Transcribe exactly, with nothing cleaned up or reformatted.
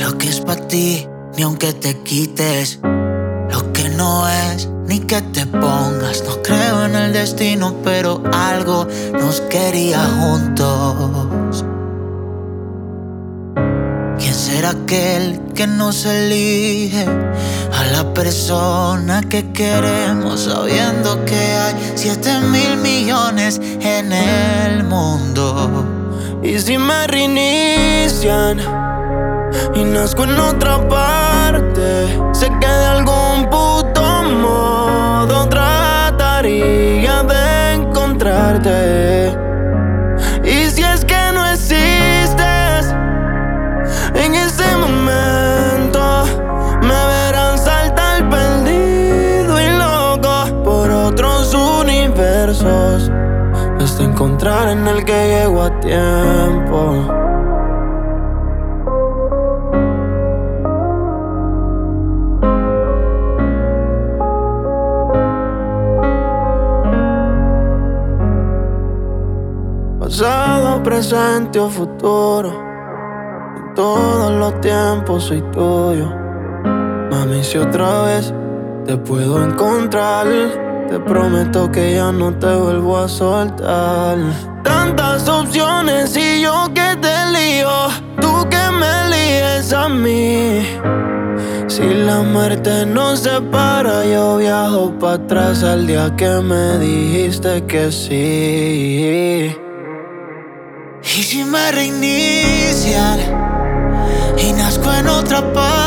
Lo que es para ti, ni aunque te quites. Lo que no es, ni que te pongas. No creo en el destino, pero algo nos quería juntos. ¿Quién será aquel que nos elige a la persona que queremos, sabiendo que hay siete mil millones en el mundo? Y si me reinician y nazco en otra parte, sé que de algún puto modo trataría de encontrarte. Y si es que no existes, en ese momento me verán saltar perdido y loco por otros universos, hasta encontrar en el que llego a tiempo. Pasado, presente o futuro, en todos los tiempos soy tuyo. Mami, si otra vez te puedo encontrar, te prometo que ya no te vuelvo a soltar. Tantas opciones y yo que te lío, tú que me líes a mí. Si la muerte nos separa, yo viajo para atrás al día que me dijiste que sí. Y si me reinician y nazco en otra parte,